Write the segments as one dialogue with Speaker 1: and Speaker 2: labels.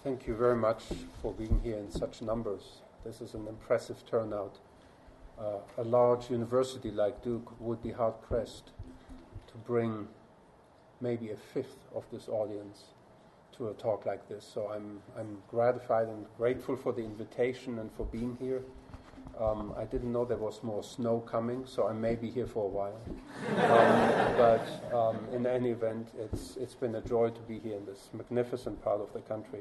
Speaker 1: Thank you very much for being here in such numbers. This is an impressive turnout. A large university like Duke would be hard-pressed to bring maybe a fifth of this audience to a talk like this. So I'm gratified and grateful for the invitation and for being here. I didn't know there was more snow coming, so I may be here for a while. But in any event, it's been a joy to be here in this magnificent part of the country.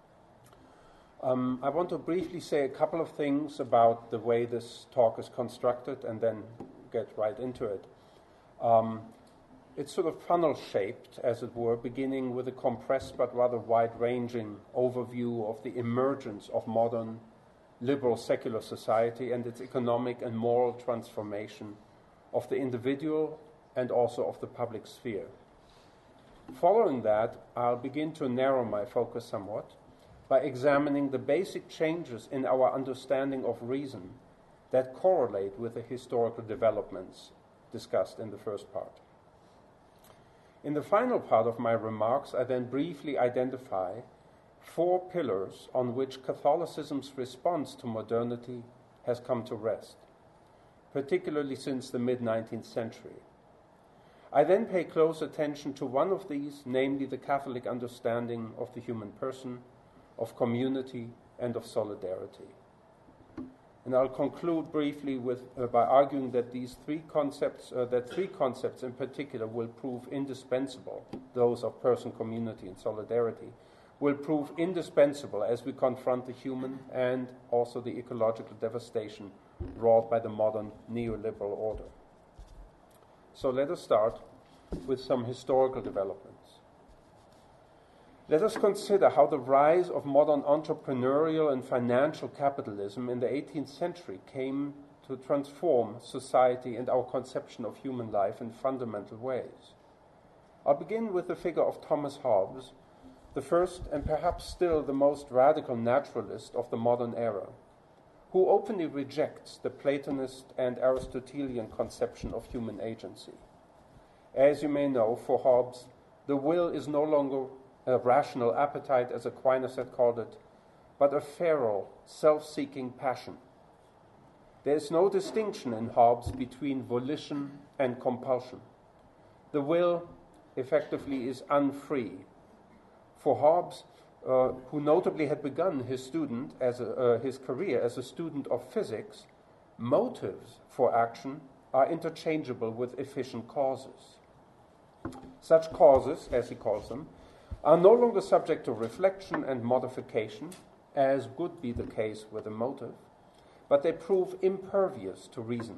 Speaker 1: I want to briefly say a couple of things about the way this talk is constructed and then get right into it. It's sort of funnel-shaped, as it were, beginning with a compressed but rather wide-ranging overview of the emergence of modern liberal secular society and its economic and moral transformation of the individual and also of the public sphere. Following that, I'll begin to narrow my focus somewhat by examining the basic changes in our understanding of reason that correlate with the historical developments discussed in the first part. In the final part of my remarks, I then briefly identify 4 pillars on which Catholicism's response to modernity has come to rest, particularly since the mid-19th century. I then pay close attention to one of these, namely the Catholic understanding of the human person, of community, and of solidarity. And I'll conclude briefly by arguing that these three concepts in particular will prove indispensable, those of person, community, and solidarity, will prove indispensable as we confront the human and also the ecological devastation wrought by the modern neoliberal order. So let us start with some historical developments. Let us consider how the rise of modern entrepreneurial and financial capitalism in the 18th century came to transform society and our conception of human life in fundamental ways. I'll begin with the figure of Thomas Hobbes, the first and perhaps still the most radical naturalist of the modern era, who openly rejects the Platonist and Aristotelian conception of human agency. As you may know, for Hobbes, the will is no longer a rational appetite, as Aquinas had called it, but a feral, self-seeking passion. There is no distinction in Hobbes between volition and compulsion. The will, effectively, is unfree. For Hobbes, who notably had begun his career as a student of physics, motives for action are interchangeable with efficient causes. Such causes, as he calls them, are no longer subject to reflection and modification, as would be the case with a motive, but they prove impervious to reason.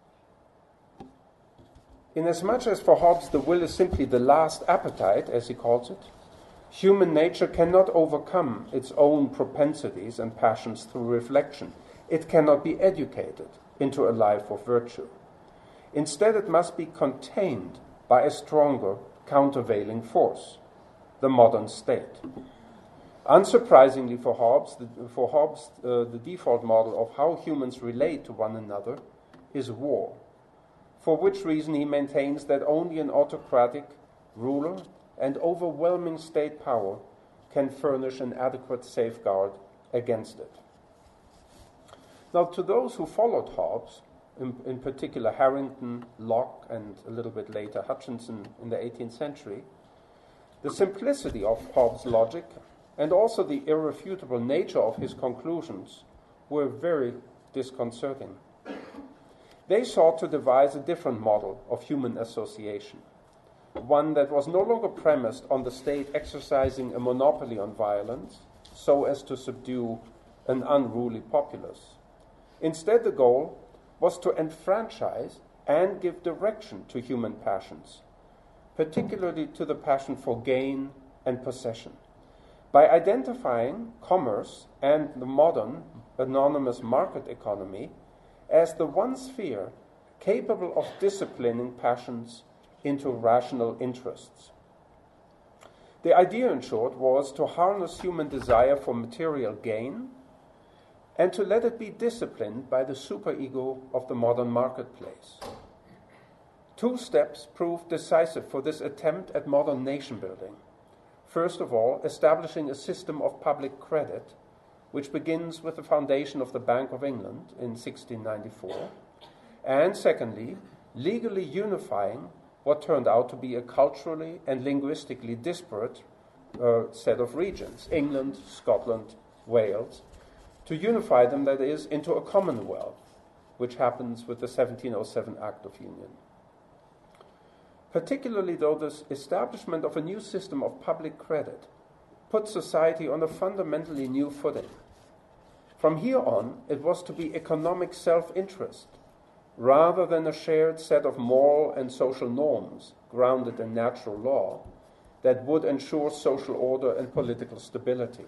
Speaker 1: Inasmuch as for Hobbes the will is simply the last appetite, as he calls it, human nature cannot overcome its own propensities and passions through reflection. It cannot be educated into a life of virtue. Instead, it must be contained by a stronger countervailing force, the modern state. Unsurprisingly for Hobbes, the default model of how humans relate to one another is war, for which reason he maintains that only an autocratic ruler and overwhelming state power can furnish an adequate safeguard against it. Now, to those who followed Hobbes, in particular Harrington, Locke, and a little bit later Hutchinson in the 18th century, the simplicity of Hobbes' logic and also the irrefutable nature of his conclusions were very disconcerting. They sought to devise a different model of human association, one that was no longer premised on the state exercising a monopoly on violence so as to subdue an unruly populace. Instead, the goal was to enfranchise and give direction to human passions, particularly to the passion for gain and possession, by identifying commerce and the modern anonymous market economy as the one sphere capable of disciplining passions into rational interests. The idea, in short, was to harness human desire for material gain and to let it be disciplined by the superego of the modern marketplace. 2 steps proved decisive for this attempt at modern nation building. first of all, establishing a system of public credit, which begins with the foundation of the Bank of England in 1694, and secondly, legally unifying what turned out to be a culturally and linguistically disparate set of regions, England, Scotland, Wales, to unify them, that is, into a commonwealth, which happens with the 1707 Act of Union. Particularly, though, this establishment of a new system of public credit put society on a fundamentally new footing. From here on, it was to be economic self-interest, rather than a shared set of moral and social norms grounded in natural law that would ensure social order and political stability.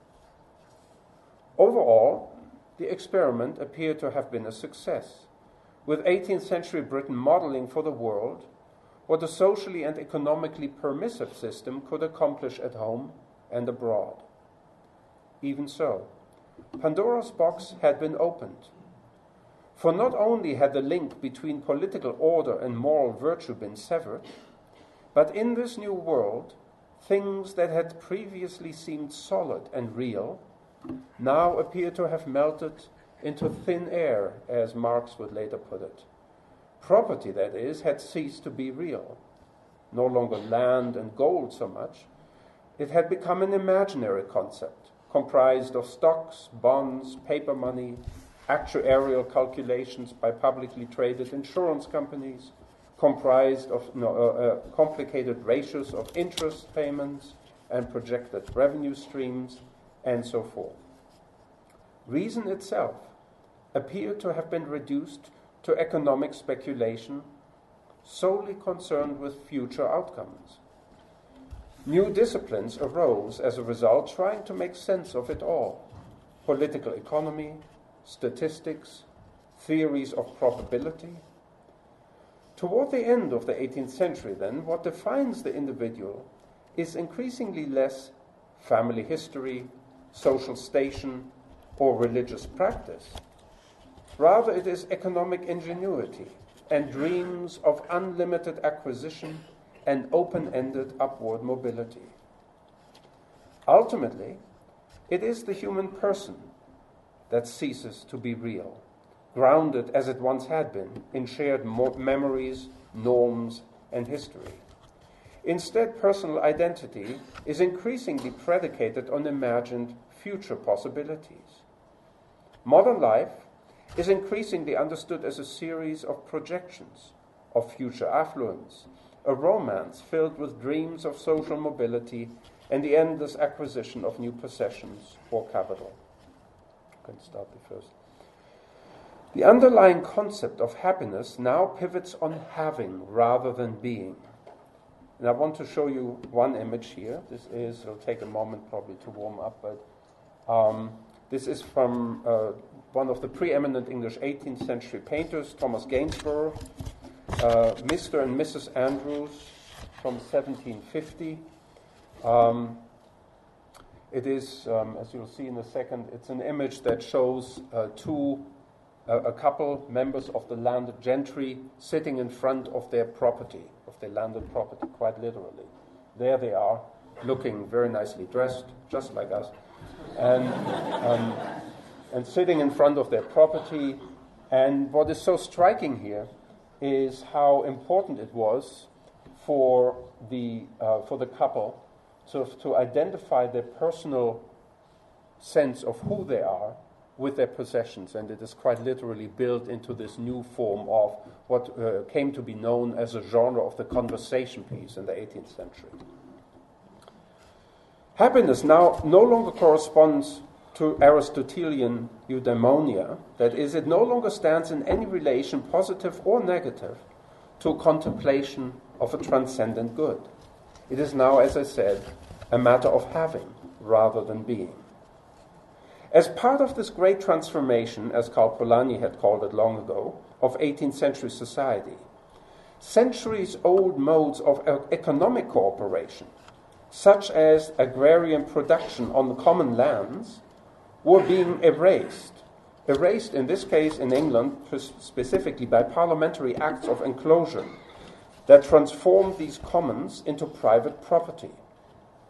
Speaker 1: Overall, the experiment appeared to have been a success, with 18th century Britain modeling for the world what a socially and economically permissive system could accomplish at home and abroad. Even so, Pandora's box had been opened. For not only had the link between political order and moral virtue been severed, but in this new world, things that had previously seemed solid and real now appear to have melted into thin air, as Marx would later put it. Property, that is, had ceased to be real. No longer land and gold so much. It had become an imaginary concept, comprised of stocks, bonds, paper money, actuarial calculations by publicly traded insurance companies, comprised of complicated ratios of interest payments and projected revenue streams, and so forth. Reason itself appeared to have been reduced to economic speculation solely concerned with future outcomes. New disciplines arose as a result, trying to make sense of it all: political economy, statistics, theories of probability. Toward the end of the 18th century, then, what defines the individual is increasingly less family history, social station, or religious practice. Rather, it is economic ingenuity and dreams of unlimited acquisition and open-ended upward mobility. Ultimately, it is the human person that ceases to be real, grounded as it once had been in shared memories, norms, and history. Instead, personal identity is increasingly predicated on imagined future possibilities. Modern life is increasingly understood as a series of projections of future affluence, a romance filled with dreams of social mobility and the endless acquisition of new possessions or capital. I can start the first. The underlying concept of happiness now pivots on having rather than being. And I want to show you one image here. It'll take a moment probably to warm up, but this is from one of the preeminent English 18th century painters, Thomas Gainsborough, Mr. and Mrs. Andrews from 1750. It is, as you'll see in a second, it's an image that shows a couple, members of the landed gentry, sitting in front of their property, of their landed property, quite literally. There they are, looking very nicely dressed, just like us, and sitting in front of their property. And what is so striking here is how important it was for the couple to identify their personal sense of who they are with their possessions, and it is quite literally built into this new form of what came to be known as a genre of the conversation piece in the 18th century. Happiness now no longer corresponds to Aristotelian eudaimonia, that is, it no longer stands in any relation, positive or negative, to contemplation of a transcendent good. It is now, as I said, a matter of having rather than being. As part of this great transformation, as Karl Polanyi had called it long ago, of 18th century society, centuries-old modes of economic cooperation, such as agrarian production on common lands, were being erased. Erased, in this case in England, specifically by parliamentary acts of enclosure that transformed these commons into private property.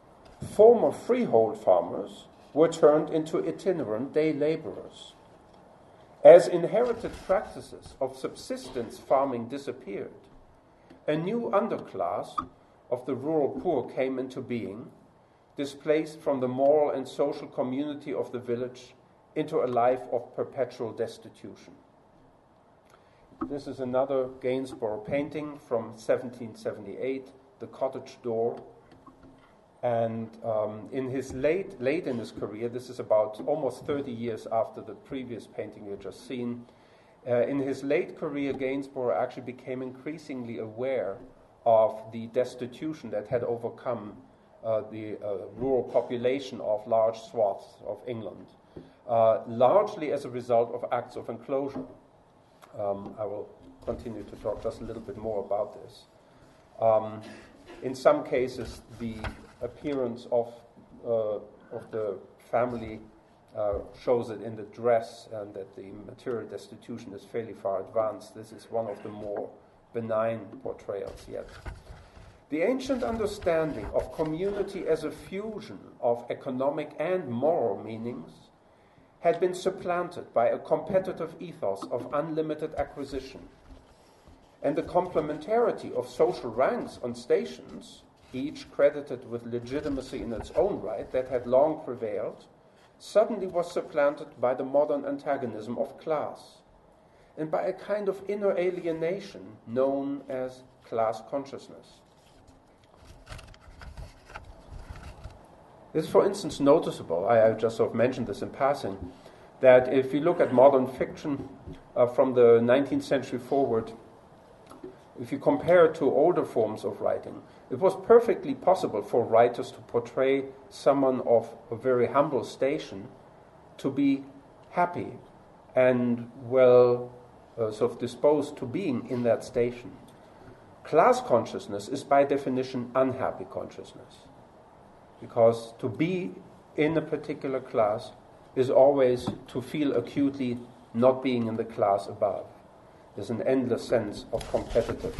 Speaker 1: Former freehold farmers were turned into itinerant day laborers. As inherited practices of subsistence farming disappeared, a new underclass of the rural poor came into being, displaced from the moral and social community of the village into a life of perpetual destitution. This is another Gainsborough painting from 1778, The Cottage Door. And in his late in his career, this is about almost 30 years after the previous painting you've just seen, in his late career, Gainsborough actually became increasingly aware of the destitution that had overcome the rural population of large swaths of England, largely as a result of acts of enclosure. I will continue to talk just a little bit more about this. In some cases, the appearance of the family shows it in the dress, and that the material destitution is fairly far advanced. This is one of the more benign portrayals yet. The ancient understanding of community as a fusion of economic and moral meanings had been supplanted by a competitive ethos of unlimited acquisition, and the complementarity of social ranks on stations, each credited with legitimacy in its own right, that had long prevailed, suddenly was supplanted by the modern antagonism of class, and by a kind of inner alienation known as class consciousness. This is, for instance, noticeable, I just sort of mentioned this in passing, that if you look at modern fiction from the 19th century forward, if you compare it to older forms of writing, it was perfectly possible for writers to portray someone of a very humble station to be happy and well sort of disposed to being in that station. Class consciousness is by definition unhappy consciousness, because to be in a particular class is always to feel acutely not being in the class above. There's an endless sense of competitive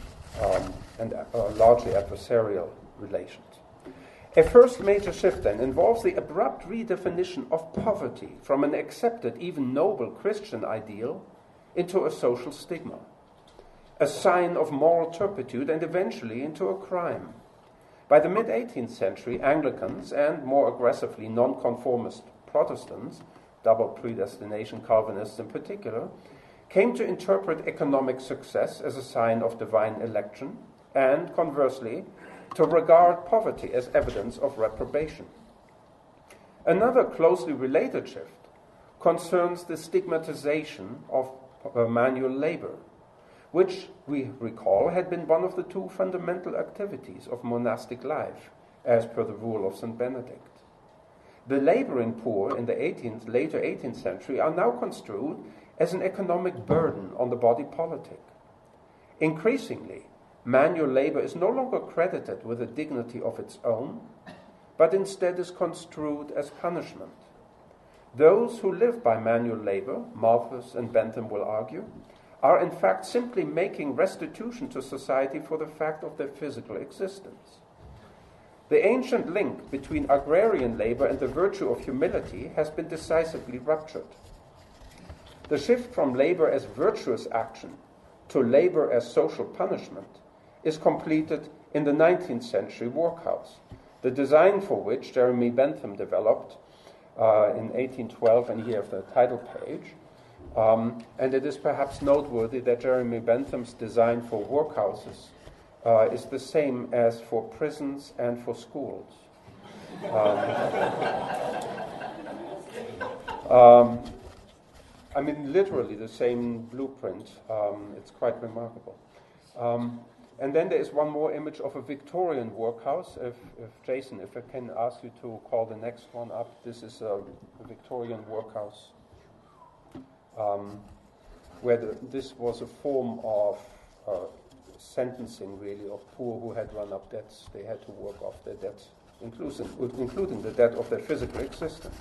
Speaker 1: and largely adversarial relations. A first major shift then involves the abrupt redefinition of poverty from an accepted, even noble Christian ideal into a social stigma, a sign of moral turpitude, and eventually into a crime. By the mid-18th century, Anglicans and, more aggressively, nonconformist Protestants, double predestination Calvinists in particular, came to interpret economic success as a sign of divine election, and, conversely, to regard poverty as evidence of reprobation. Another closely related shift concerns the stigmatization of manual labor, which, we recall, had been one of the two fundamental activities of monastic life, as per the rule of St. Benedict. The laboring poor in the later 18th century are now construed as an economic burden on the body politic. Increasingly, manual labor is no longer credited with a dignity of its own, but instead is construed as punishment. Those who live by manual labor, Malthus and Bentham will argue, are in fact simply making restitution to society for the fact of their physical existence. The ancient link between agrarian labor and the virtue of humility has been decisively ruptured. The shift from labor as virtuous action to labor as social punishment is completed in the 19th century workhouse, the design for which Jeremy Bentham developed in 1812, and here the title page. And it is perhaps noteworthy that Jeremy Bentham's design for workhouses is the same as for prisons and for schools. I mean, literally the same blueprint. It's quite remarkable. And then there is one more image of a Victorian workhouse. Jason, if I can ask you to call the next one up. This is a Victorian workhouse where this was a form of sentencing, really, of poor who had run up debts. They had to work off their debts, including the debt of their physical existence.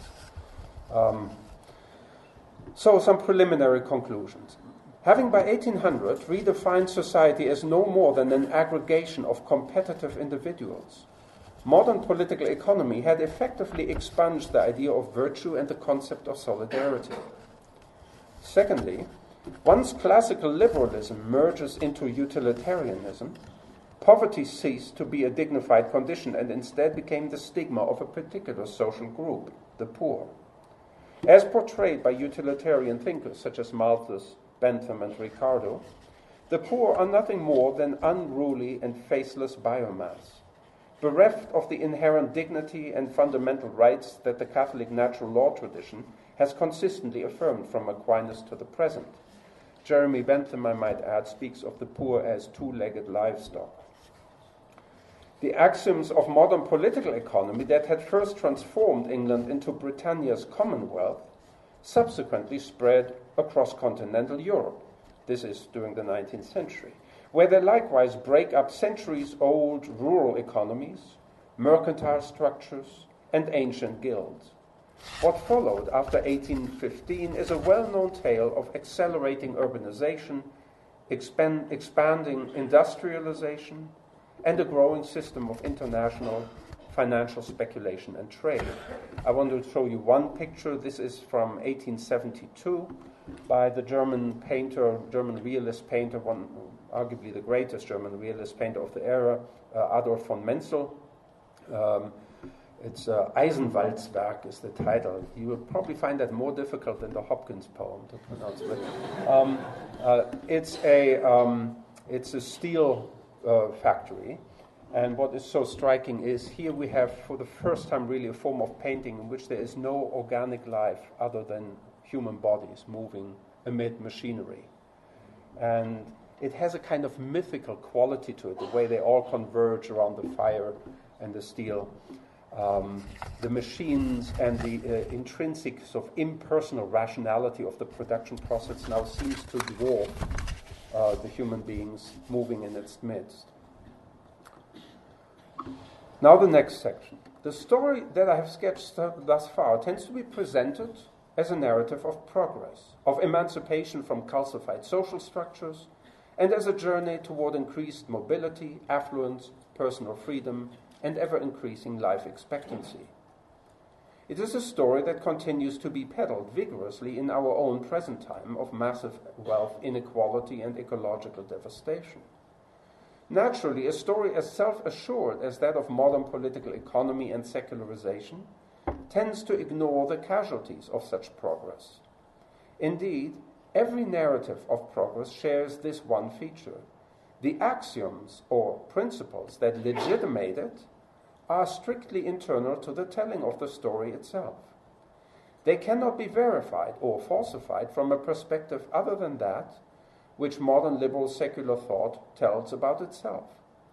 Speaker 1: So some preliminary conclusions. Having by 1800 redefined society as no more than an aggregation of competitive individuals, modern political economy had effectively expunged the idea of virtue and the concept of solidarity. Secondly, once classical liberalism merges into utilitarianism, poverty ceased to be a dignified condition and instead became the stigma of a particular social group, the poor. As portrayed by utilitarian thinkers such as Malthus, Bentham, and Ricardo, the poor are nothing more than unruly and faceless biomass, bereft of the inherent dignity and fundamental rights that the Catholic natural law tradition has consistently affirmed from Aquinas to the present. Jeremy Bentham, I might add, speaks of the poor as two-legged livestock. The axioms of modern political economy that had first transformed England into Britannia's Commonwealth subsequently spread across continental Europe. This is during the 19th century, where they likewise break up centuries-old rural economies, mercantile structures, and ancient guilds. What followed after 1815 is a well-known tale of accelerating urbanization, expanding industrialization, and a growing system of international financial speculation and trade. I want to show you one picture. This is from 1872 by the German painter, German realist painter, one arguably the greatest German realist painter of the era, Adolf von Menzel. It's Eisenwaldswerk is the title. You will probably find that more difficult than the Hopkins poem to pronounce. It's a steel factory, and what is so striking is here we have for the first time really a form of painting in which there is no organic life other than human bodies moving amid machinery. And it has a kind of mythical quality to it, the way they all converge around the fire and the steel. The machines and the intrinsic sort of impersonal rationality of the production process now seems to dwarf the human beings moving in its midst. Now the next section. The story that I have sketched thus far tends to be presented as a narrative of progress, of emancipation from calcified social structures, and as a journey toward increased mobility, affluence, personal freedom, and ever-increasing life expectancy. It is a story that continues to be peddled vigorously in our own present time of massive wealth inequality and ecological devastation. Naturally, a story as self-assured as that of modern political economy and secularization tends to ignore the casualties of such progress. Indeed, every narrative of progress shares this one feature. The axioms or principles that legitimate it are strictly internal to the telling of the story itself. They cannot be verified or falsified from a perspective other than that which modern liberal secular thought tells about itself.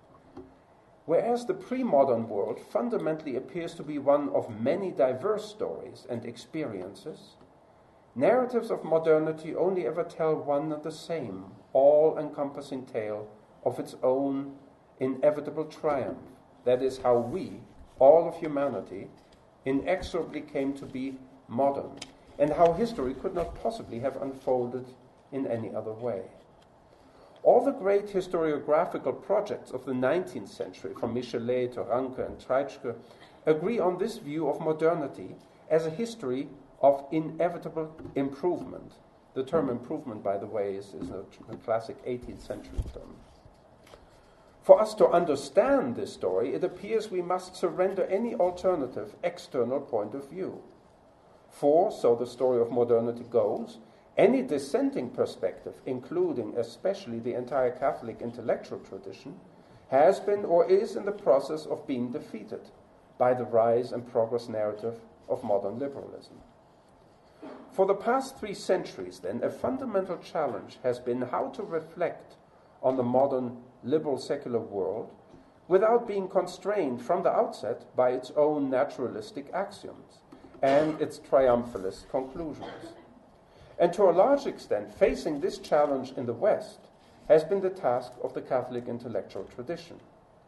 Speaker 1: Whereas the pre-modern world fundamentally appears to be one of many diverse stories and experiences, narratives of modernity only ever tell one and the same, all-encompassing tale of its own inevitable triumph. That is how we, all of humanity, inexorably came to be modern, and how history could not possibly have unfolded in any other way. All the great historiographical projects of the 19th century, from Michelet to Ranke and Treitschke, agree on this view of modernity as a history of inevitable improvement. The term improvement, by the way, is a classic 18th century term. For us to understand this story, it appears we must surrender any alternative external point of view. For, so the story of modernity goes, any dissenting perspective, including especially the entire Catholic intellectual tradition, has been or is in the process of being defeated by the rise and progress narrative of modern liberalism. For the past 3 centuries, then, a fundamental challenge has been how to reflect on the modern liberal secular world without being constrained from the outset by its own naturalistic axioms and its triumphalist conclusions. And to a large extent, facing this challenge in the West has been the task of the Catholic intellectual tradition.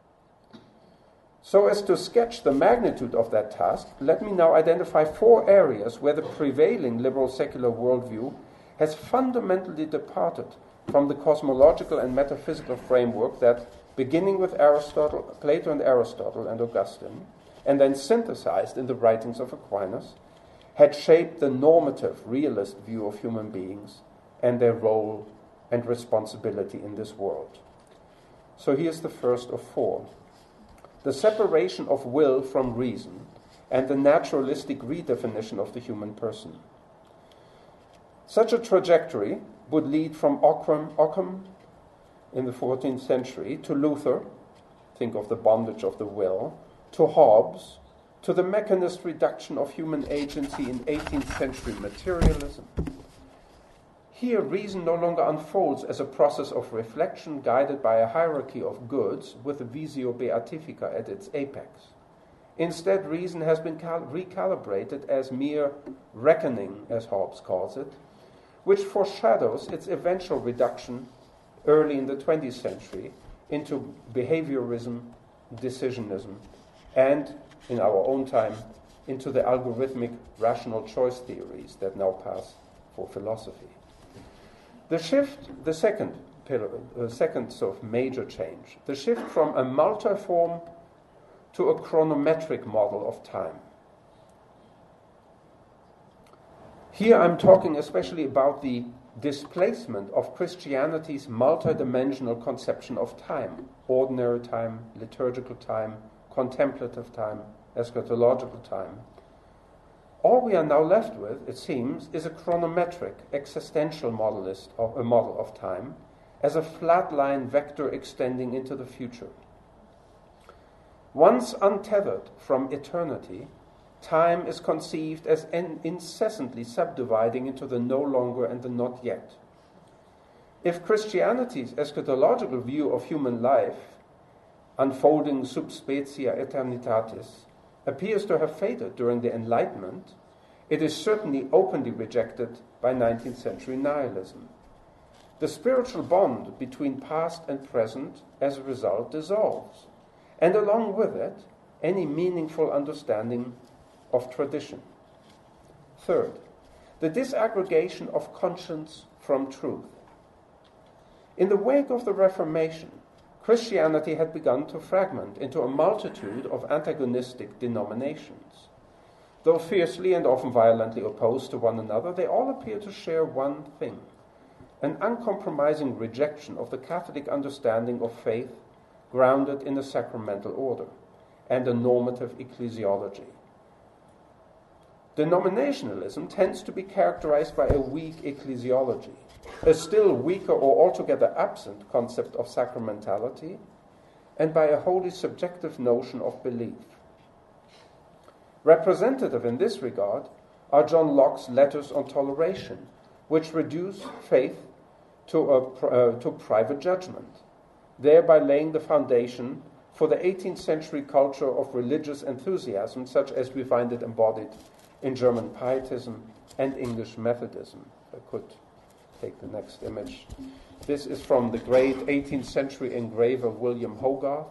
Speaker 1: So as to sketch the magnitude of that task, let me now identify 4 areas where the prevailing liberal secular worldview has fundamentally departed from the cosmological and metaphysical framework that beginning with Aristotle, Plato and Aristotle and Augustine, and then synthesized in the writings of Aquinas, had shaped the normative realist view of human beings and their role and responsibility in this world. So here's the first of four. The separation of will from reason and the naturalistic redefinition of the human person. Such a trajectory would lead from Occam in the 14th century to Luther, think of the bondage of the will, to Hobbes, to the mechanist reduction of human agency in 18th century materialism. Here, reason no longer unfolds as a process of reflection guided by a hierarchy of goods with the visio beatifica at its apex. Instead, reason has been recalibrated as mere reckoning, as Hobbes calls it, which foreshadows its eventual reduction early in the 20th century into behaviorism, decisionism, and, in our own time, into the algorithmic rational choice theories that now pass for philosophy. The shift, the second sort of major change, the shift from a multiform to a chronometric model of time. Here I'm talking especially about the displacement of Christianity's multidimensional conception of time, ordinary time, liturgical time, contemplative time, eschatological time. All we are now left with, it seems, is a chronometric, existential model of time as a flat line vector extending into the future. Once untethered from eternity, time is conceived as incessantly subdividing into the no longer and the not yet. If Christianity's eschatological view of human life, unfolding sub specie aeternitatis, appears to have faded during the Enlightenment, it is certainly openly rejected by 19th century nihilism. The spiritual bond between past and present, as a result, dissolves, and along with it, any meaningful understanding of tradition. Third, the disaggregation of conscience from truth. In the wake of the Reformation, Christianity had begun to fragment into a multitude of antagonistic denominations. Though fiercely and often violently opposed to one another, they all appear to share one thing: an uncompromising rejection of the Catholic understanding of faith grounded in a sacramental order and a normative ecclesiology. Denominationalism tends to be characterized by a weak ecclesiology, a still weaker or altogether absent concept of sacramentality, and by a wholly subjective notion of belief. Representative in this regard are John Locke's Letters on Toleration, which reduce faith to private judgment, thereby laying the foundation for the 18th century culture of religious enthusiasm, such as we find it embodied in German Pietism and English Methodism. I could take the next image. This is from the great 18th century engraver William Hogarth.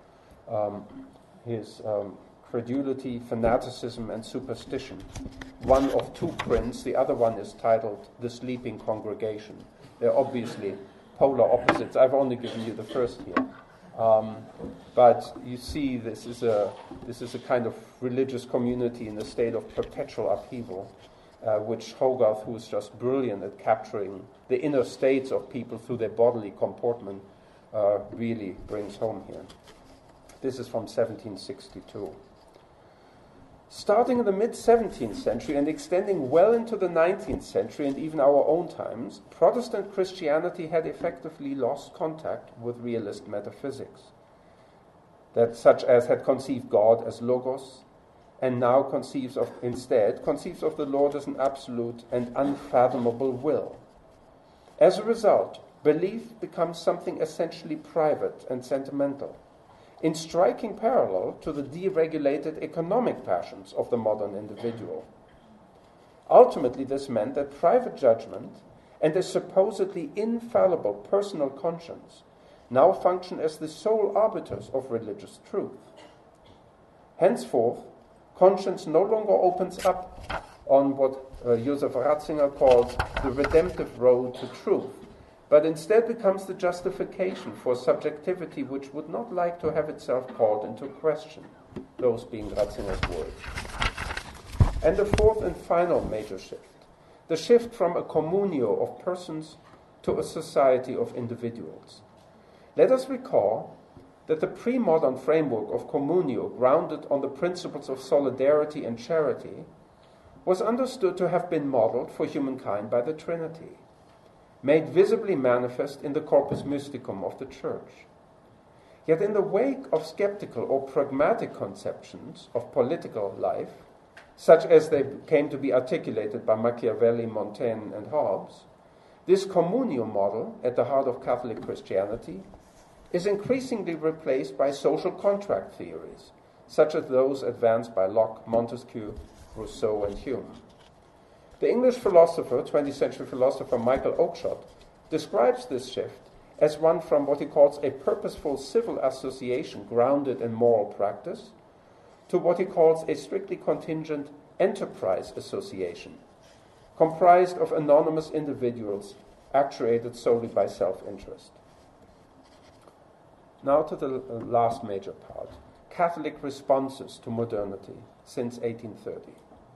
Speaker 1: His Credulity, Fanaticism, and Superstition. One of two prints, the other one is titled The Sleeping Congregation. They're obviously polar opposites. I've only given you the first here. But you see, this is a kind of religious community in a state of perpetual upheaval, which Hogarth, who is just brilliant at capturing the inner states of people through their bodily comportment, really brings home here. This is from 1762. Starting in the mid-17th century and extending well into the 19th century and even our own times, Protestant Christianity had effectively lost contact with realist metaphysics, that such as had conceived God as logos, and now conceives of the Lord as an absolute and unfathomable will. As a result, belief becomes something essentially private and sentimental, in striking parallel to the deregulated economic passions of the modern individual. Ultimately, this meant that private judgment and a supposedly infallible personal conscience now function as the sole arbiters of religious truth. Henceforth, conscience no longer opens up on what Joseph Ratzinger calls the redemptive road to truth, but instead becomes the justification for subjectivity which would not like to have itself called into question, those being Ratzinger's words. And the fourth and final major shift, the shift from a communio of persons to a society of individuals. Let us recall that the pre-modern framework of communio, grounded on the principles of solidarity and charity, was understood to have been modeled for humankind by the Trinity, made visibly manifest in the corpus mysticum of the Church. Yet in the wake of skeptical or pragmatic conceptions of political life, such as they came to be articulated by Machiavelli, Montaigne, and Hobbes, this communio model at the heart of Catholic Christianity is increasingly replaced by social contract theories, such as those advanced by Locke, Montesquieu, Rousseau, and Hume. The English philosopher, 20th century philosopher Michael Oakeshott, describes this shift as one from what he calls a purposeful civil association grounded in moral practice to what he calls a strictly contingent enterprise association, comprised of anonymous individuals actuated solely by self-interest. Now to the last major part, Catholic responses to modernity since 1830.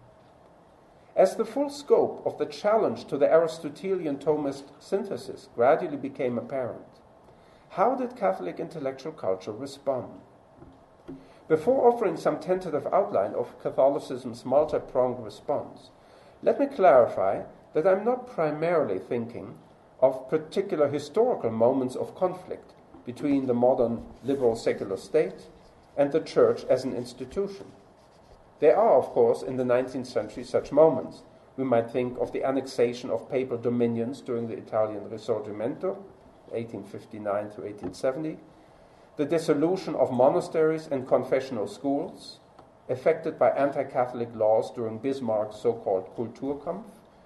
Speaker 1: As the full scope of the challenge to the Aristotelian Thomist synthesis gradually became apparent, how did Catholic intellectual culture respond? Before offering some tentative outline of Catholicism's multi-pronged response, let me clarify that I'm not primarily thinking of particular historical moments of conflict between the modern liberal secular state and the Church as an institution. There are, of course, in the 19th century such moments. We might think of the annexation of papal dominions during the Italian Risorgimento, 1859 to 1870, the dissolution of monasteries and confessional schools, affected by anti-Catholic laws during Bismarck's so-called Kulturkampf,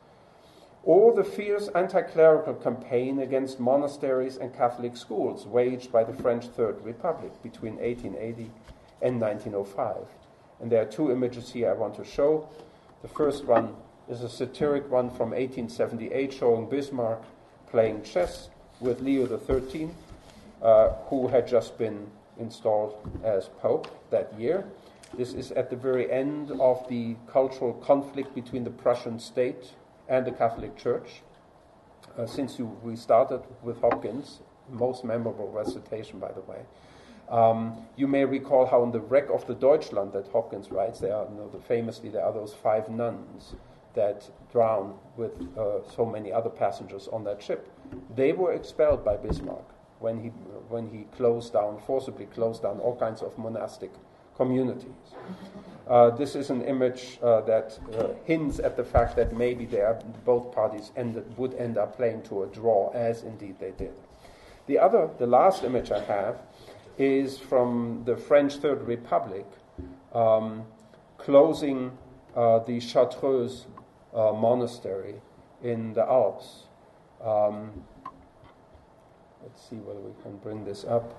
Speaker 1: or the fierce anti-clerical campaign against monasteries and Catholic schools waged by the French Third Republic between 1880 and 1905. And there are two images here I want to show. The first one is a satiric one from 1878 showing Bismarck playing chess with Leo XIII, who had just been installed as Pope that year. This is at the very end of the cultural conflict between the Prussian state and the Catholic Church. Since we started with Hopkins, most memorable recitation, by the way, you may recall how in the Wreck of the Deutschland that Hopkins writes, there are those 5 nuns that drown with so many other passengers on that ship. They were expelled by Bismarck when he forcibly closed down all kinds of monastic communities. This is an image that hints at the fact that maybe both parties would end up playing to a draw, as indeed they did. The last image I have is from the French Third Republic, closing the Chartreuse monastery in the Alps. Let's see whether we can bring this up.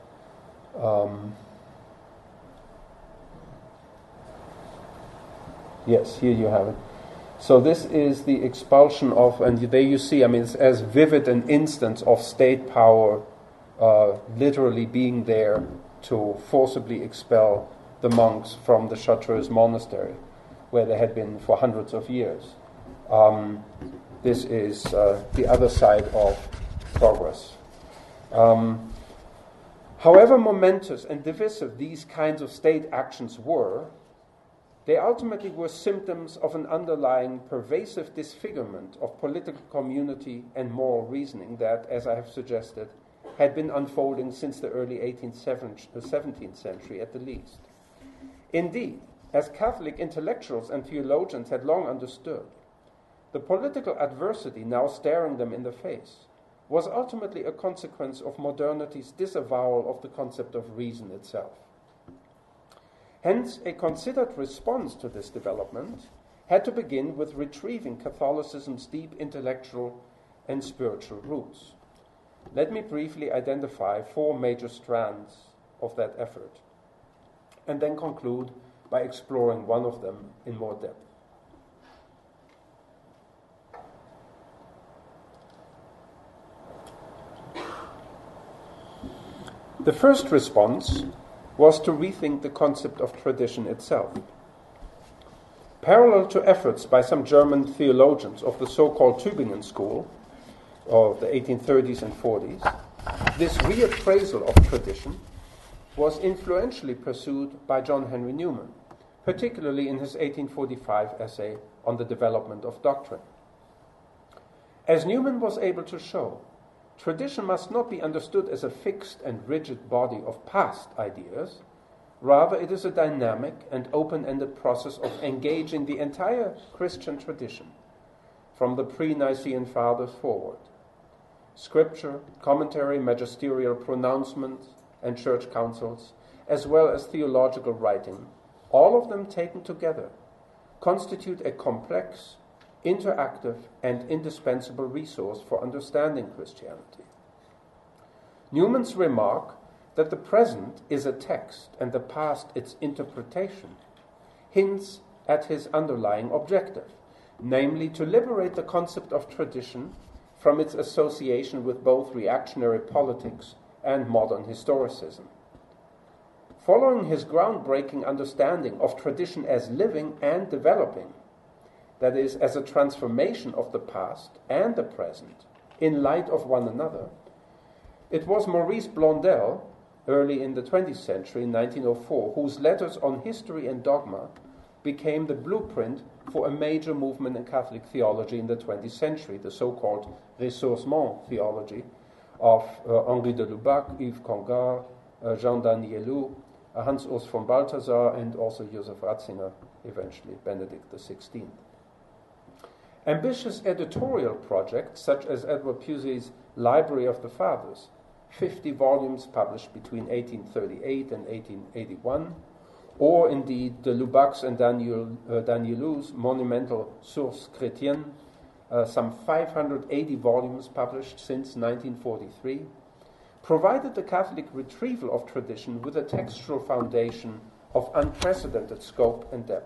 Speaker 1: Yes, here you have it. So this is the expulsion of, and there you see, it's as vivid an instance of state power literally being there to forcibly expel the monks from the Chartreuse monastery, where they had been for hundreds of years. This is the other side of progress. However momentous and divisive these kinds of state actions were, they ultimately were symptoms of an underlying pervasive disfigurement of political community and moral reasoning that, as I have suggested, had been unfolding since the early 17th century at the least. Indeed, as Catholic intellectuals and theologians had long understood, the political adversity now staring them in the face was ultimately a consequence of modernity's disavowal of the concept of reason itself. Hence, a considered response to this development had to begin with retrieving Catholicism's deep intellectual and spiritual roots. Let me briefly identify 4 major strands of that effort, and then conclude by exploring one of them in more depth. The first response was to rethink the concept of tradition itself. Parallel to efforts by some German theologians of the so-called Tübingen school of the 1830s and 40s, this reappraisal of tradition was influentially pursued by John Henry Newman, particularly in his 1845 essay on the development of doctrine. As Newman was able to show, tradition must not be understood as a fixed and rigid body of past ideas. Rather, it is a dynamic and open-ended process of engaging the entire Christian tradition, from the pre-Nicene Fathers forward. Scripture, commentary, magisterial pronouncements, and church councils, as well as theological writing, all of them taken together, constitute a complex, interactive, and indispensable resource for understanding Christianity. Newman's remark that the present is a text and the past its interpretation hints at his underlying objective, namely to liberate the concept of tradition from its association with both reactionary politics and modern historicism. Following his groundbreaking understanding of tradition as living and developing, that is, as a transformation of the past and the present in light of one another, it was Maurice Blondel, early in the 20th century, in 1904, whose letters on history and dogma became the blueprint for a major movement in Catholic theology in the 20th century, the so-called ressourcement theology of Henri de Lubac, Yves Congar, Jean Danielou, Hans Urs von Balthasar, and also Joseph Ratzinger, eventually Benedict XVI. Ambitious editorial projects, such as Edward Pusey's Library of the Fathers, 50 volumes published between 1838 and 1881, or indeed de Lubac's and Danielou's monumental Sources Chrétiennes, some 580 volumes published since 1943, provided the Catholic retrieval of tradition with a textual foundation of unprecedented scope and depth.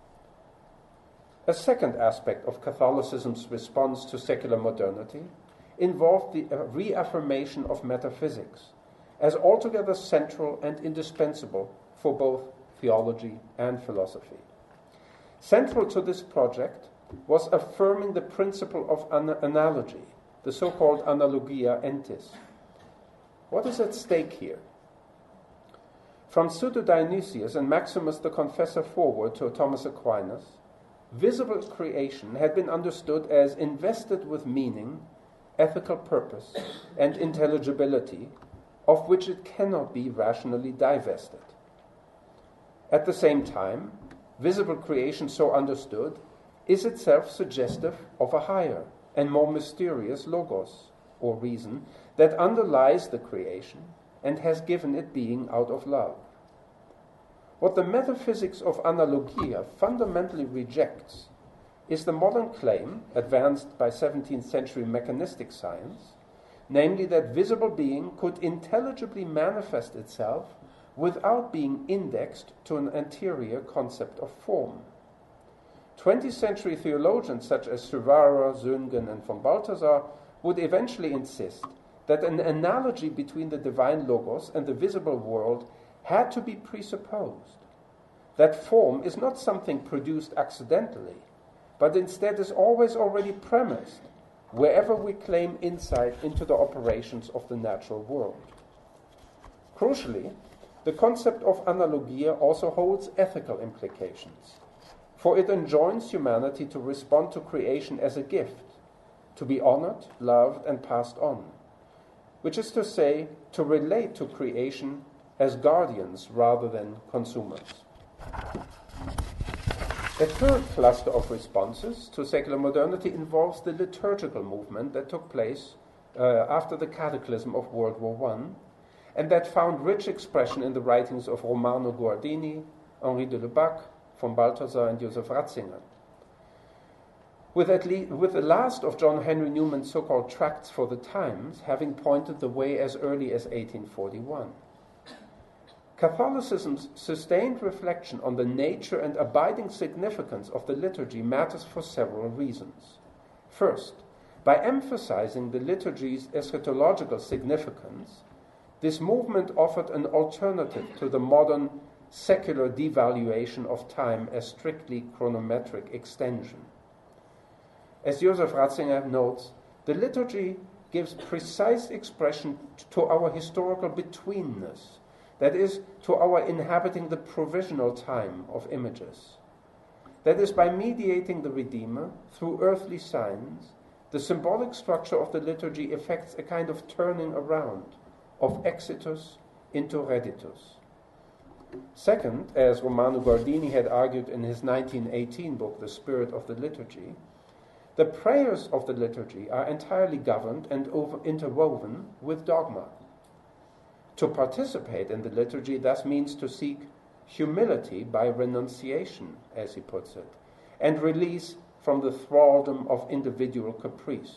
Speaker 1: A second aspect of Catholicism's response to secular modernity involved the reaffirmation of metaphysics as altogether central and indispensable for both theology and philosophy. Central to this project was affirming the principle of analogy, the so-called analogia entis. What is at stake here? From Pseudo-Dionysius and Maximus the Confessor forward to Thomas Aquinas, visible creation had been understood as invested with meaning, ethical purpose, and intelligibility, of which it cannot be rationally divested. At the same time, visible creation so understood is itself suggestive of a higher and more mysterious logos, or reason, that underlies the creation and has given it being out of love. What the metaphysics of analogia fundamentally rejects is the modern claim, advanced by 17th century mechanistic science, namely that visible being could intelligibly manifest itself without being indexed to an anterior concept of form. 20th century theologians such as Suvarer, Söhngen, and von Balthasar would eventually insist that an analogy between the divine logos and the visible world had to be presupposed, that form is not something produced accidentally, but instead is always already premised wherever we claim insight into the operations of the natural world. Crucially, the concept of analogia also holds ethical implications, for it enjoins humanity to respond to creation as a gift, to be honored, loved, and passed on, which is to say, to relate to creation as guardians rather than consumers. A third cluster of responses to secular modernity involves the liturgical movement that took place after the cataclysm of World War I, and that found rich expression in the writings of Romano Guardini, Henri de Lubac, von Balthasar, and Joseph Ratzinger. With the last of John Henry Newman's so-called Tracts for the Times having pointed the way as early as 1841. Catholicism's sustained reflection on the nature and abiding significance of the liturgy matters for several reasons. First, by emphasizing the liturgy's eschatological significance, this movement offered an alternative to the modern secular devaluation of time as strictly chronometric extension. As Josef Ratzinger notes, the liturgy gives precise expression to our historical betweenness, that is, to our inhabiting the provisional time of images. That is, by mediating the Redeemer through earthly signs, the symbolic structure of the liturgy effects a kind of turning around of exitus into redditus. Second, as Romano Guardini had argued in his 1918 book, The Spirit of the Liturgy, the prayers of the liturgy are entirely governed and interwoven with dogma. To participate in the liturgy thus means to seek humility by renunciation, as he puts it, and release from the thraldom of individual caprice.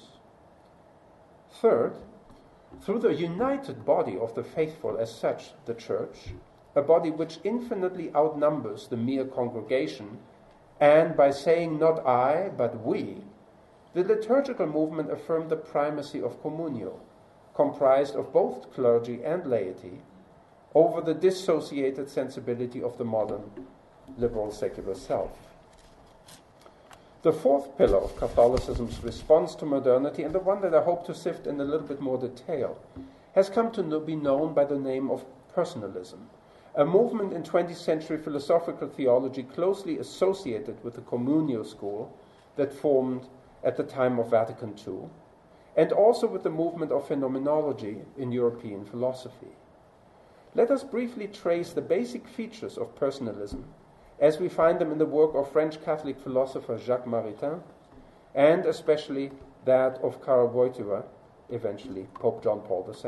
Speaker 1: Third, through the united body of the faithful as such, the Church, a body which infinitely outnumbers the mere congregation, and by saying not I, but we, the liturgical movement affirmed the primacy of communio, comprised of both clergy and laity, over the dissociated sensibility of the modern liberal secular self. The fourth pillar of Catholicism's response to modernity, and the one that I hope to sift in a little bit more detail, has come to be known by the name of personalism, a movement in 20th century philosophical theology closely associated with the communio school that formed at the time of Vatican II, and also with the movement of phenomenology in European philosophy. Let us briefly trace the basic features of personalism as we find them in the work of French Catholic philosopher Jacques Maritain, and especially that of Karol Wojtyła, eventually Pope John Paul II.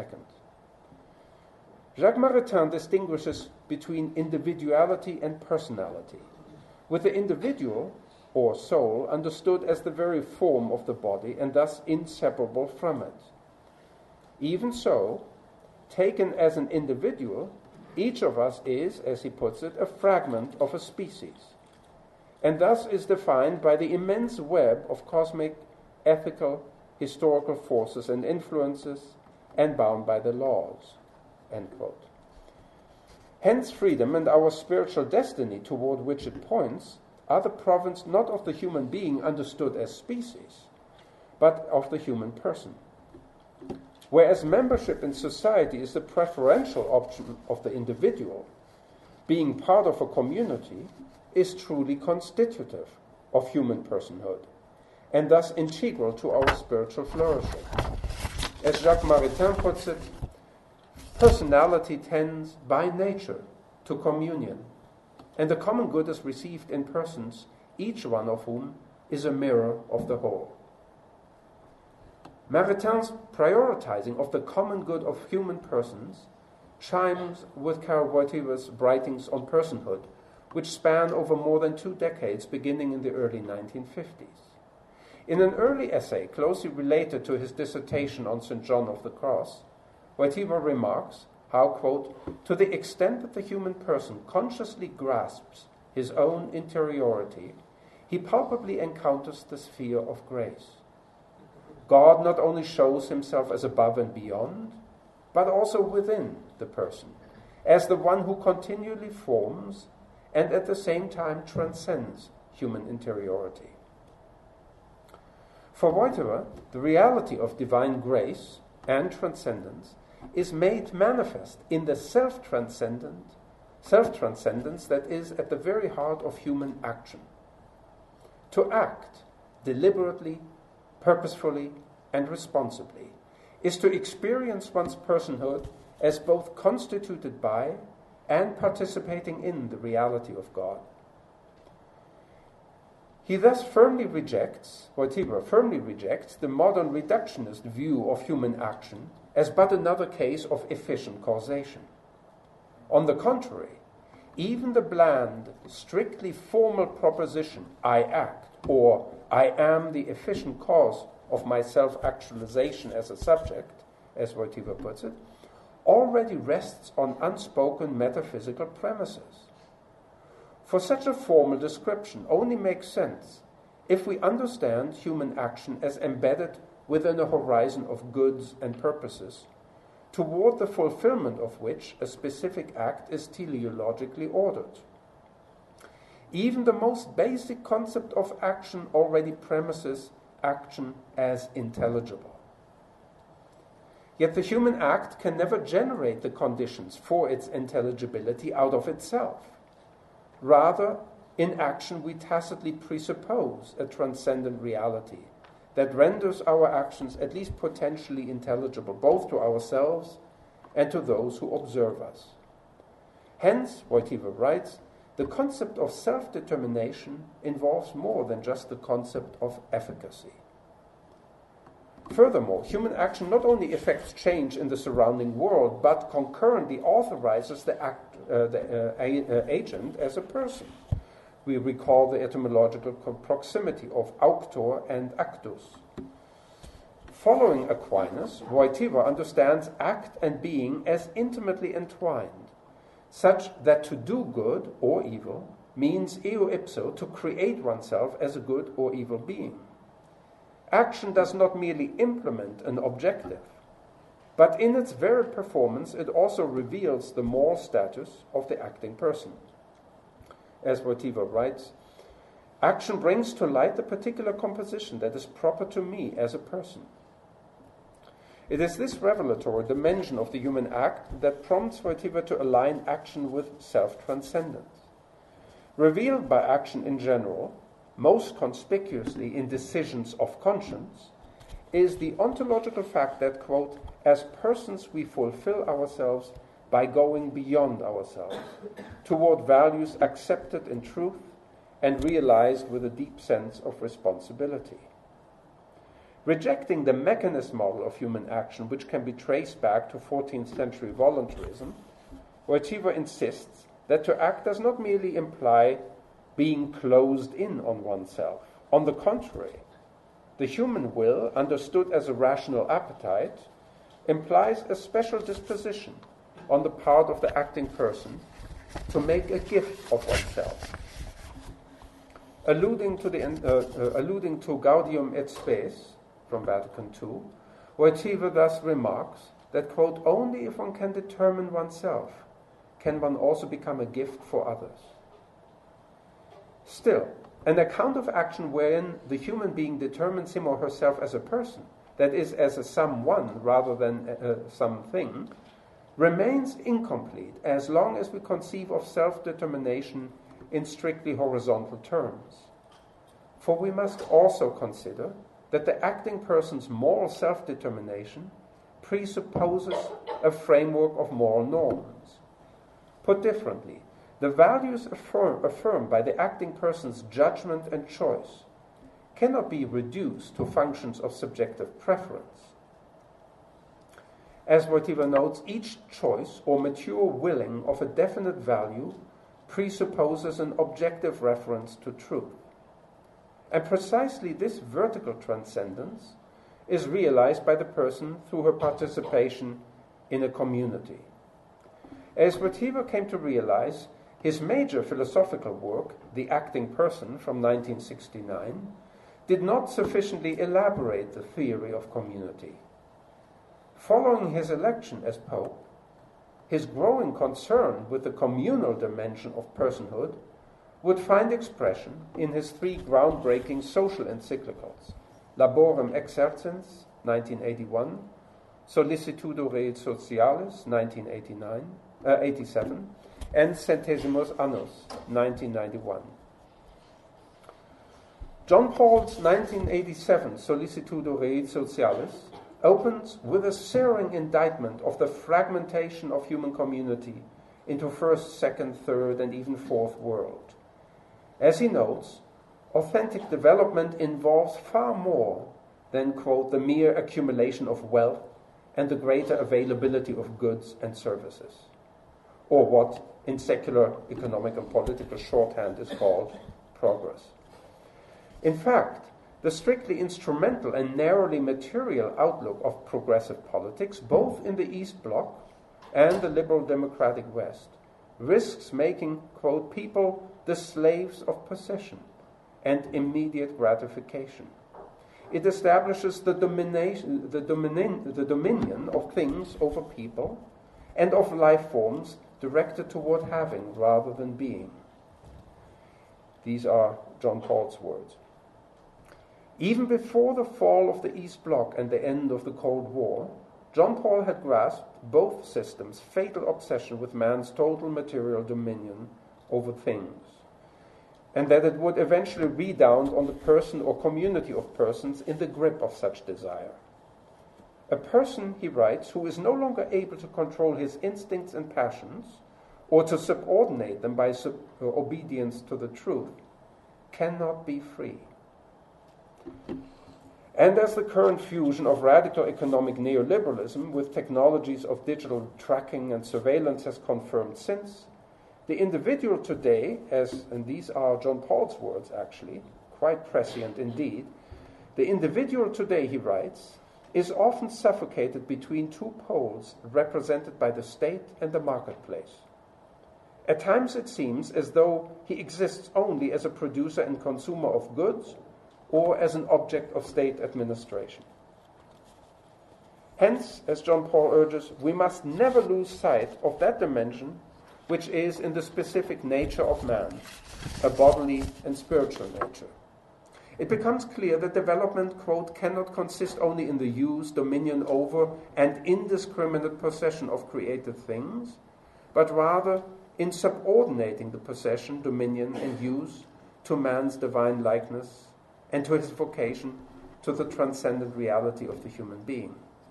Speaker 1: Jacques Maritain distinguishes between individuality and personality, with the individual, or soul, understood as the very form of the body and thus inseparable from it. Even so, taken as an individual, each of us is, as he puts it, a fragment of a species, and thus is defined by the immense web of cosmic, ethical, historical forces and influences, and bound by the laws. End quote. Hence freedom and our spiritual destiny toward which it points are the province not of the human being understood as species, but of the human person. Whereas membership in society is the preferential option of the individual, being part of a community is truly constitutive of human personhood, and thus integral to our spiritual flourishing. As Jacques Maritain puts it, personality tends by nature to communion, and the common good is received in persons, each one of whom is a mirror of the whole. Maritain's prioritizing of the common good of human persons chimes with Karol Wojtyła's writings on personhood, which span over more than 2 decades, beginning in the early 1950s. In an early essay closely related to his dissertation on St. John of the Cross, Wojtyła remarks how, quote, to the extent that the human person consciously grasps his own interiority, he palpably encounters the sphere of grace. God not only shows himself as above and beyond, but also within the person, as the one who continually forms and at the same time transcends human interiority. For Wojtyła, the reality of divine grace and transcendence is made manifest in the self-transcendence that is at the very heart of human action. To act deliberately, purposefully, and responsibly is to experience one's personhood as both constituted by and participating in the reality of God. He thus Wojtyła firmly rejects the modern reductionist view of human action as but another case of efficient causation. On the contrary, even the bland, strictly formal proposition, I act, or I am the efficient cause of my self-actualization as a subject, as Wojtyła puts it, already rests on unspoken metaphysical premises. For such a formal description only makes sense if we understand human action as embedded within a horizon of goods and purposes, toward the fulfillment of which a specific act is teleologically ordered. Even the most basic concept of action already premises action as intelligible. Yet the human act can never generate the conditions for its intelligibility out of itself. Rather, in action we tacitly presuppose a transcendent reality that renders our actions at least potentially intelligible, both to ourselves and to those who observe us. Hence, Wojtyła writes, the concept of self-determination involves more than just the concept of efficacy. Furthermore, human action not only effects change in the surrounding world, but concurrently authorizes the agent as a person. We recall the etymological proximity of auctor and actus. Following Aquinas, Wojtyła understands act and being as intimately entwined, such that to do good or evil means eo ipso to create oneself as a good or evil being. Action does not merely implement an objective, but in its very performance it also reveals the moral status of the acting person. As Wojtyła writes, action brings to light the particular composition that is proper to me as a person. It is this revelatory dimension of the human act that prompts Wojtyła to align action with self-transcendence. Revealed by action in general, most conspicuously in decisions of conscience, is the ontological fact that, quote, as persons we fulfill ourselves by going beyond ourselves, toward values accepted in truth and realized with a deep sense of responsibility. Rejecting the mechanist model of human action, which can be traced back to 14th century voluntarism, Wojtyła insists that to act does not merely imply being closed in on oneself. On the contrary, the human will, understood as a rational appetite, implies a special disposition on the part of the acting person to make a gift of oneself. Alluding to Gaudium et Spes from Vatican II, Wojtyła thus remarks that, quote, only if one can determine oneself can one also become a gift for others. Still, an account of action wherein the human being determines him or herself as a person, that is, as a someone rather than a something, remains incomplete as long as we conceive of self-determination in strictly horizontal terms. For we must also consider that the acting person's moral self-determination presupposes a framework of moral norms. Put differently, the values affirmed by the acting person's judgment and choice cannot be reduced to functions of subjective preference. As Wojtyła notes, each choice or mature willing of a definite value presupposes an objective reference to truth. And precisely this vertical transcendence is realized by the person through her participation in a community. As Wojtyła came to realize, his major philosophical work, The Acting Person from 1969, did not sufficiently elaborate the theory of community. Following his election as Pope, his growing concern with the communal dimension of personhood would find expression in his three groundbreaking social encyclicals, Laborem Exercens, 1981, Sollicitudo Rei Socialis, 1987, and Centesimus Annus, 1991. John Paul's 1987 Sollicitudo Rei Socialis opens with a searing indictment of the fragmentation of human community into first, second, third, and even fourth world. As he notes, authentic development involves far more than, quote, the mere accumulation of wealth and the greater availability of goods and services, or what in secular economic and political shorthand is called progress. In fact, the strictly instrumental and narrowly material outlook of progressive politics, both in the East Bloc and the liberal democratic West, risks making, quote, people the slaves of possession and immediate gratification. It establishes the dominion of things over people and of life forms directed toward having rather than being. These are John Paul's words. Even before the fall of the East Bloc and the end of the Cold War, John Paul had grasped both systems' fatal obsession with man's total material dominion over things, and that it would eventually redound on the person or community of persons in the grip of such desire. A person, he writes, who is no longer able to control his instincts and passions, or to subordinate them by obedience to the truth, cannot be free. And as the current fusion of radical economic neoliberalism with technologies of digital tracking and surveillance has confirmed since, the individual today, and these are John Paul's words actually, quite prescient indeed, the individual today, he writes, is often suffocated between two poles represented by the state and the marketplace. At times it seems as though he exists only as a producer and consumer of goods or as an object of state administration. Hence, as John Paul urges, we must never lose sight of that dimension which is in the specific nature of man, a bodily and spiritual nature. It becomes clear that development, quote, cannot consist only in the use, dominion over, and indiscriminate possession of created things, but rather in subordinating the possession, dominion, and use to man's divine likeness and to his vocation to the transcendent reality of the human being.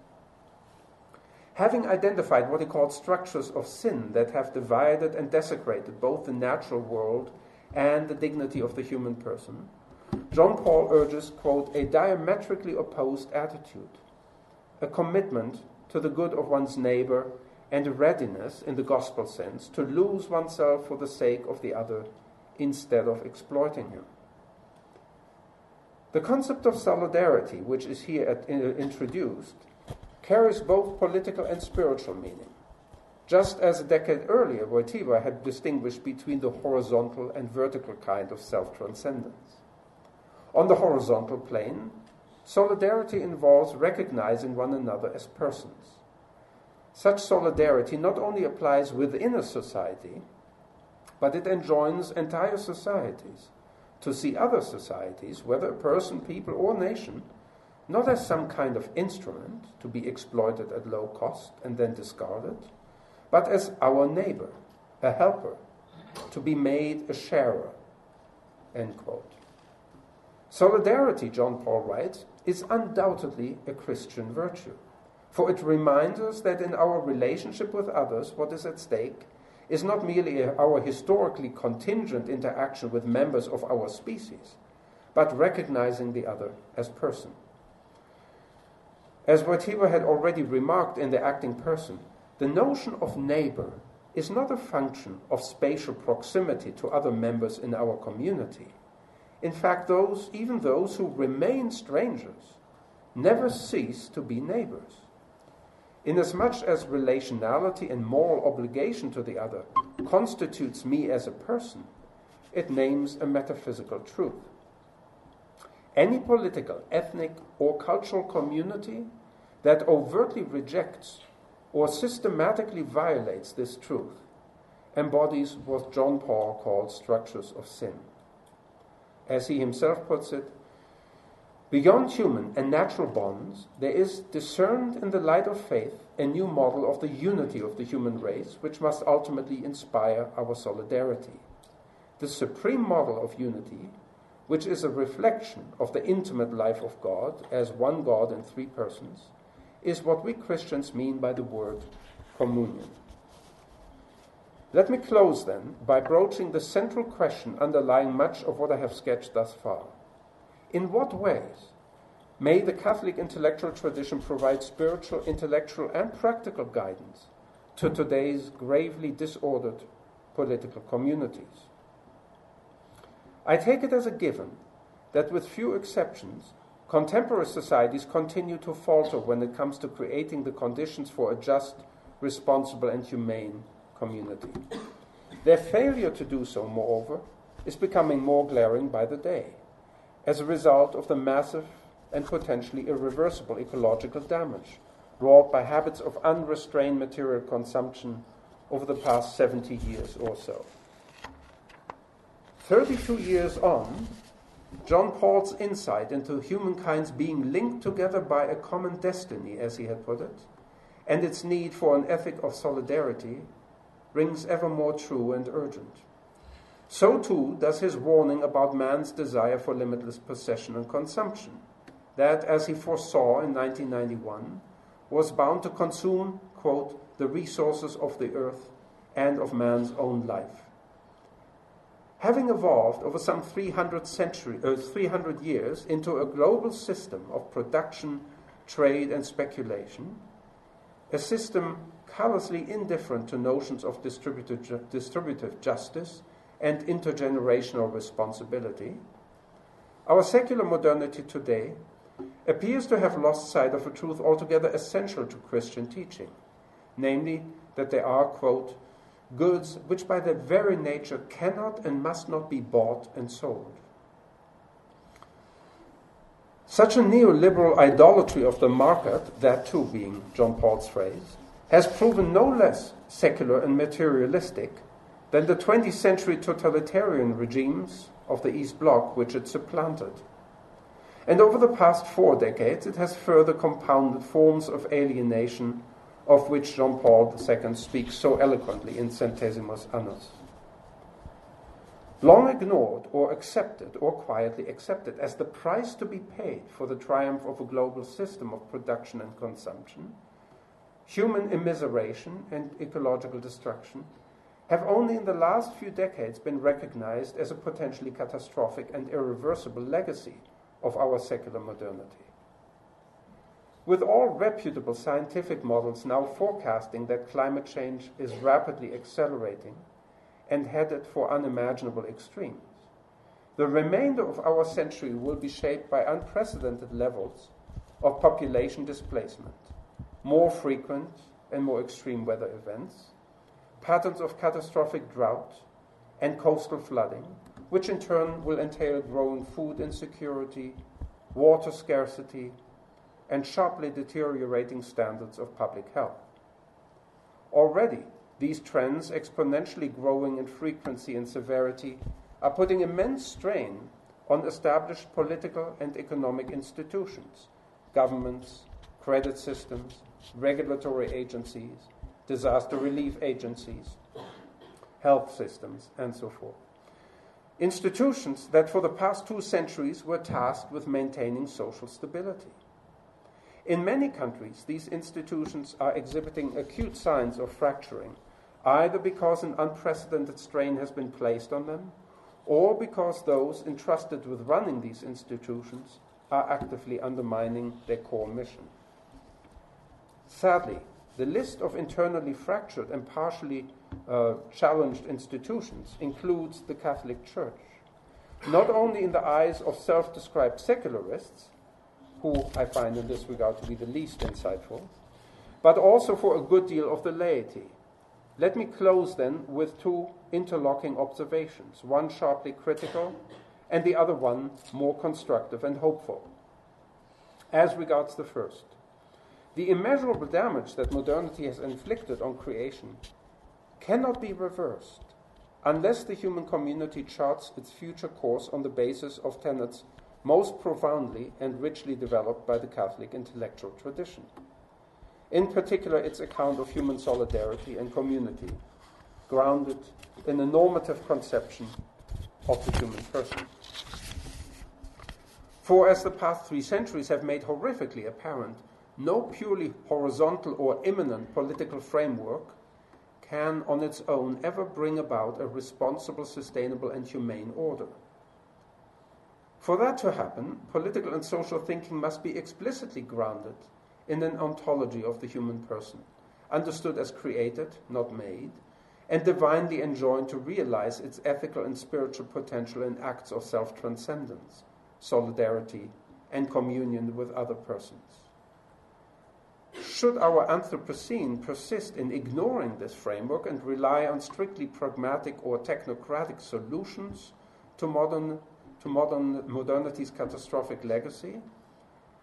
Speaker 1: Having identified what he called structures of sin that have divided and desecrated both the natural world and the dignity of the human person, John Paul urges, quote, a diametrically opposed attitude, a commitment to the good of one's neighbor and a readiness, in the gospel sense, to lose oneself for the sake of the other instead of exploiting him. The concept of solidarity, which is here introduced, carries both political and spiritual meaning, just as a decade earlier Wojtyła had distinguished between the horizontal and vertical kind of self-transcendence. On the horizontal plane, solidarity involves recognizing one another as persons. Such solidarity not only applies within a society, but it enjoins entire societies to see other societies, whether a person, people, or nation, not as some kind of instrument to be exploited at low cost and then discarded, but as our neighbor, a helper, to be made a sharer, end quote. Solidarity, John Paul writes, is undoubtedly a Christian virtue, for it reminds us that in our relationship with others, what is at stake is not merely our historically contingent interaction with members of our species, but recognizing the other as person. As Wojtyła had already remarked in The Acting Person, the notion of neighbor is not a function of spatial proximity to other members in our community. In fact, even those who remain strangers never cease to be neighbors. Inasmuch as relationality and moral obligation to the other constitutes me as a person, it names a metaphysical truth. Any political, ethnic, or cultural community that overtly rejects or systematically violates this truth embodies what John Paul called structures of sin. As he himself puts it, beyond human and natural bonds, there is discerned in the light of faith a new model of the unity of the human race, which must ultimately inspire our solidarity. The supreme model of unity, which is a reflection of the intimate life of God as one God in three persons, is what we Christians mean by the word communion. Let me close then by broaching the central question underlying much of what I have sketched thus far. In what ways may the Catholic intellectual tradition provide spiritual, intellectual, and practical guidance to today's gravely disordered political communities? I take it as a given that with few exceptions, contemporary societies continue to falter when it comes to creating the conditions for a just, responsible, and humane community. Their failure to do so, moreover, is becoming more glaring by the day, as a result of the massive and potentially irreversible ecological damage wrought by habits of unrestrained material consumption over the past 70 years or so. 32 years on, John Paul's insight into humankind's being linked together by a common destiny, as he had put it, and its need for an ethic of solidarity rings ever more true and urgent. So too does his warning about man's desire for limitless possession and consumption, that, as he foresaw in 1991, was bound to consume, quote, the resources of the earth and of man's own life. Having evolved over some 300 years into a global system of production, trade, and speculation, a system callously indifferent to notions of distributive justice and intergenerational responsibility, our secular modernity today appears to have lost sight of a truth altogether essential to Christian teaching, namely that there are, quote, goods which by their very nature cannot and must not be bought and sold. Such a neoliberal idolatry of the market, that too being John Paul's phrase, has proven no less secular and materialistic than the 20th century totalitarian regimes of the East Bloc which it supplanted. And over the past 4 decades, it has further compounded forms of alienation of which Jean Paul II speaks so eloquently in Centesimus Annus. Long ignored or accepted, or quietly accepted, as the price to be paid for the triumph of a global system of production and consumption, human immiseration and ecological destruction have only in the last few decades been recognized as a potentially catastrophic and irreversible legacy of our secular modernity. With all reputable scientific models now forecasting that climate change is rapidly accelerating and headed for unimaginable extremes, the remainder of our century will be shaped by unprecedented levels of population displacement, more frequent and more extreme weather events, patterns of catastrophic drought and coastal flooding, which in turn will entail growing food insecurity, water scarcity, and sharply deteriorating standards of public health. Already, these trends, exponentially growing in frequency and severity, are putting immense strain on established political and economic institutions, governments, credit systems, regulatory agencies, disaster relief agencies, health systems, and so forth. Institutions that for the past 2 centuries were tasked with maintaining social stability. In many countries, these institutions are exhibiting acute signs of fracturing, either because an unprecedented strain has been placed on them, or because those entrusted with running these institutions are actively undermining their core mission. Sadly, the list of internally fractured and partially challenged institutions includes the Catholic Church, not only in the eyes of self-described secularists, who I find in this regard to be the least insightful, but also for a good deal of the laity. Let me close then with 2 interlocking observations, one sharply critical and the other one more constructive and hopeful. As regards the first, the immeasurable damage that modernity has inflicted on creation cannot be reversed unless the human community charts its future course on the basis of tenets most profoundly and richly developed by the Catholic intellectual tradition. In particular, its account of human solidarity and community, grounded in a normative conception of the human person. For as the past 3 centuries have made horrifically apparent, no purely horizontal or immanent political framework can on its own ever bring about a responsible, sustainable, and humane order. For that to happen, political and social thinking must be explicitly grounded in an ontology of the human person, understood as created, not made, and divinely enjoined to realize its ethical and spiritual potential in acts of self-transcendence, solidarity, and communion with other persons. Should our Anthropocene persist in ignoring this framework and rely on strictly pragmatic or technocratic solutions to modernity's catastrophic legacy,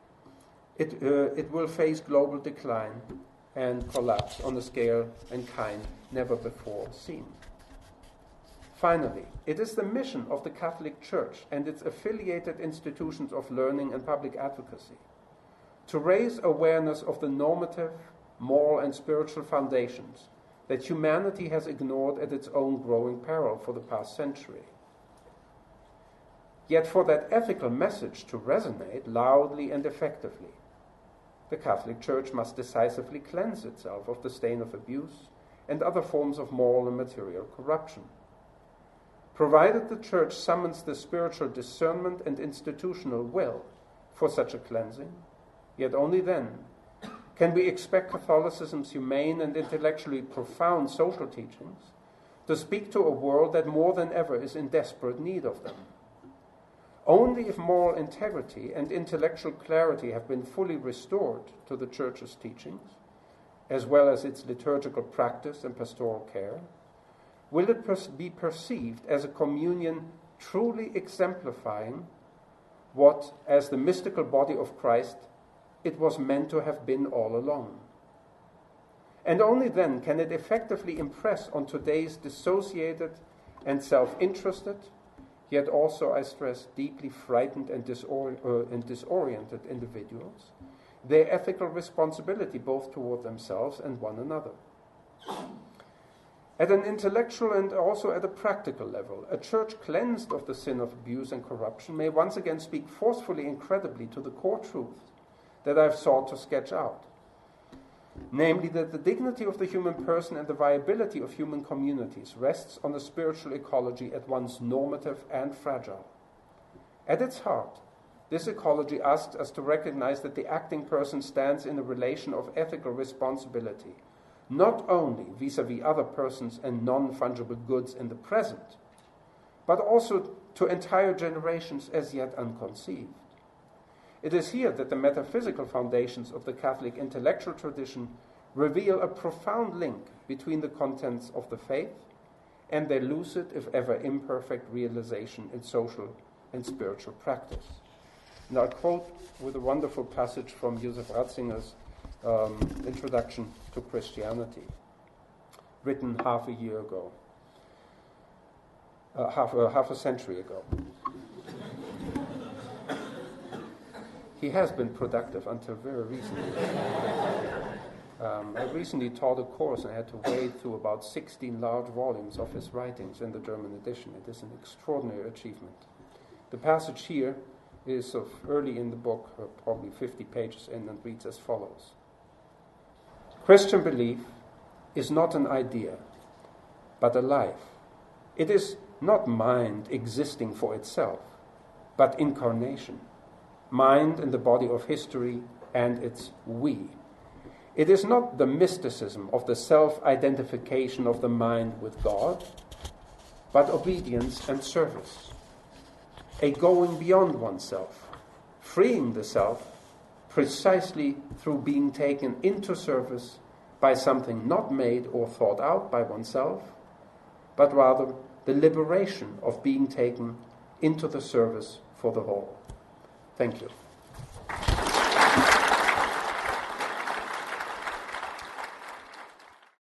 Speaker 1: it will face global decline and collapse on a scale and kind never before seen. Finally, it is the mission of the Catholic Church and its affiliated institutions of learning and public advocacy to raise awareness of the normative, moral, and spiritual foundations that humanity has ignored at its own growing peril for the past century. Yet for that ethical message to resonate loudly and effectively, the Catholic Church must decisively cleanse itself of the stain of abuse and other forms of moral and material corruption. Provided the Church summons the spiritual discernment and institutional will for such a cleansing, yet only then can we expect Catholicism's humane and intellectually profound social teachings to speak to a world that more than ever is in desperate need of them. Only if moral integrity and intellectual clarity have been fully restored to the Church's teachings, as well as its liturgical practice and pastoral care, will it be perceived as a communion truly exemplifying what, as the mystical body of Christ, it was meant to have been all along. And only then can it effectively impress on today's dissociated and self-interested, yet also, I stress, deeply frightened and disoriented individuals, their ethical responsibility both toward themselves and one another. At an intellectual and also at a practical level, a church cleansed of the sin of abuse and corruption may once again speak forcefully and credibly to the core truth that I've sought to sketch out, namely that the dignity of the human person and the viability of human communities rests on a spiritual ecology at once normative and fragile. At its heart, this ecology asks us to recognize that the acting person stands in a relation of ethical responsibility, not only vis-à-vis other persons and non-fungible goods in the present, but also to entire generations as yet unconceived. It is here that the metaphysical foundations of the Catholic intellectual tradition reveal a profound link between the contents of the faith and their lucid, if ever imperfect, realization in social and spiritual practice. And I'll quote with a wonderful passage from Joseph Ratzinger's Introduction to Christianity, written half a century ago. He has been productive until very recently. I recently taught a course and I had to wade through about 16 large volumes of his writings in the German edition. It is an extraordinary achievement. The passage here is of early in the book, probably 50 pages in, and reads as follows. Christian belief is not an idea, but a life. It is not mind existing for itself, but incarnation. Mind in the body of history and its we. It is not the mysticism of the self-identification of the mind with God, but obedience and service. A going beyond oneself, freeing the self precisely through being taken into service by something not made or thought out by oneself, but rather the liberation of being taken into the service for the whole. Thank you.